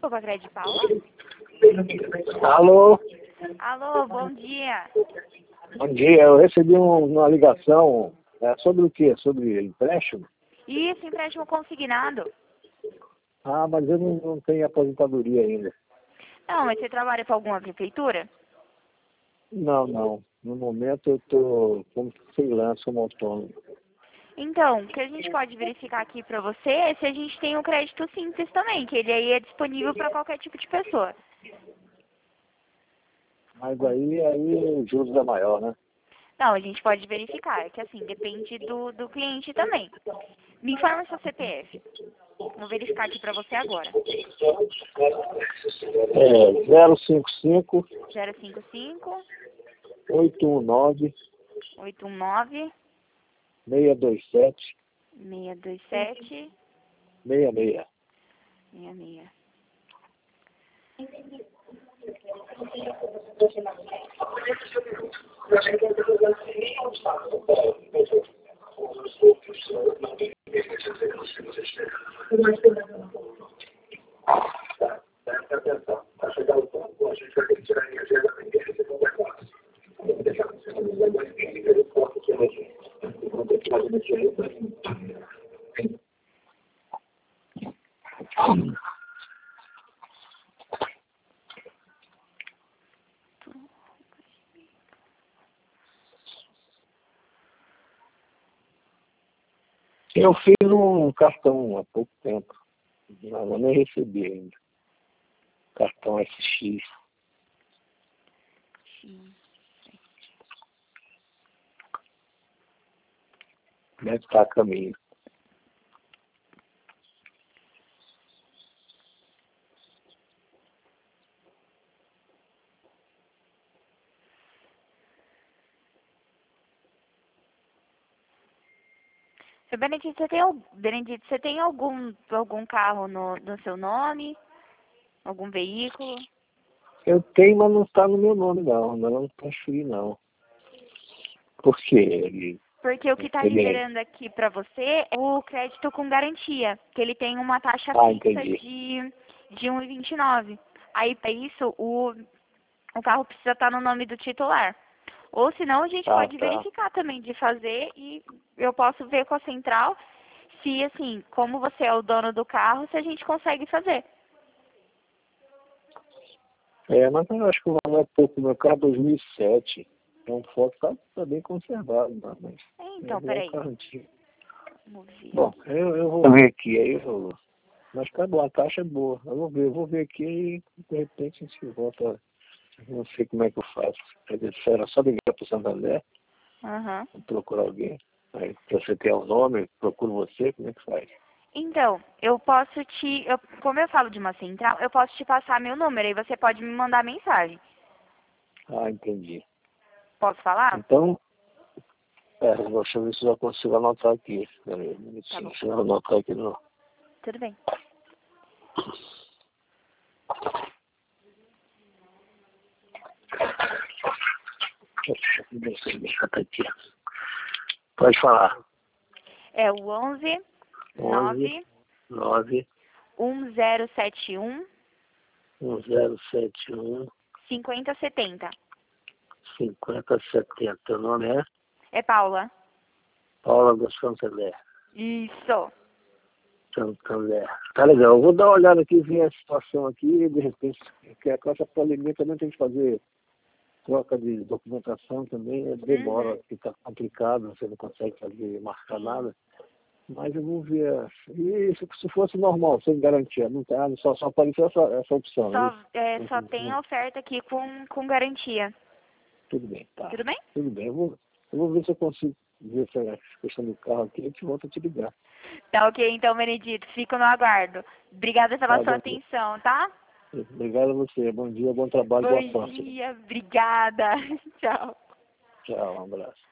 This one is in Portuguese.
Desculpa, com a Cred Paula? Alô? Alô, bom dia. Bom dia, eu recebi uma ligação sobre o quê? Sobre empréstimo? Isso, empréstimo consignado. Ah, mas eu não tenho aposentadoria ainda. Não, mas você trabalha para alguma prefeitura? Não. No momento eu estou como freelancer, como autônomo. Então, o que a gente pode verificar aqui para você é se a gente tem um crédito simples também, que ele aí é disponível para qualquer tipo de pessoa. Mas aí o juros é maior, né? Não, a gente pode verificar, é que assim, depende do cliente também. Me informa seu CPF. Vou verificar aqui para você agora. É 055 055 819 819 627 627 66. 66. Eu fiz um cartão há pouco tempo. Eu nem recebi ainda. Cartão SX. Deve estar a caminho. Seu Benedito, você tem algum carro no seu nome? Algum veículo? Eu tenho, mas não está no meu nome, não. Ainda não transferi, não. Por quê? Porque o que está liberando aqui para você é o crédito com garantia, que ele tem uma taxa fixa Entendi. de 1,29. Aí, para isso, o carro precisa estar no nome do titular. Ou senão, a gente pode verificar também de fazer e eu posso ver com a central se, assim, como você é o dono do carro, se a gente consegue fazer. Mas eu acho que o valor é pouco. Meu carro é 2007. Então, o foto tá bem conservado. Mas Então, peraí. Bom, eu vou ver aqui. Mas tá bom, a taxa é boa. Eu vou ver aqui e, de repente, a gente volta. Eu não sei como é que eu faço. Era só ligar para o Santander, procurar alguém. Aí, pra você ter o nome, eu procuro você, como é que faz? Então, como eu falo de uma central, eu posso te passar meu número, aí você pode me mandar mensagem. Entendi. Posso falar? Então, deixa eu ver se eu consigo anotar aqui. Tá bom. Se eu anotar aqui, não. Tudo bem. Deixa eu aqui. Pode falar. É o 11 9 1071 1071 5070. 5070. Teu nome é? É Paula. Paula do Santander. Isso. Santander. Tá legal. Eu vou dar uma olhada aqui, ver a situação aqui e de repente, porque com essa pandemia também tem que fazer troca de documentação também, demora, porque tá complicado, você não consegue marcar nada. Mas eu vou ver. E se fosse normal, sem garantia, não tá, só apareceu essa opção. Só tem a oferta aqui com garantia. Tudo bem, tá. Tudo bem? Tudo bem. Eu vou ver se eu consigo ver essa questão do carro aqui e a gente volta a te ligar. Tá ok, então, Benedito. Fico no aguardo. Obrigada pela sua atenção, tá? Obrigado a você. Bom dia, bom trabalho, boa sorte. Bom dia, obrigada. Tchau. Tchau, um abraço.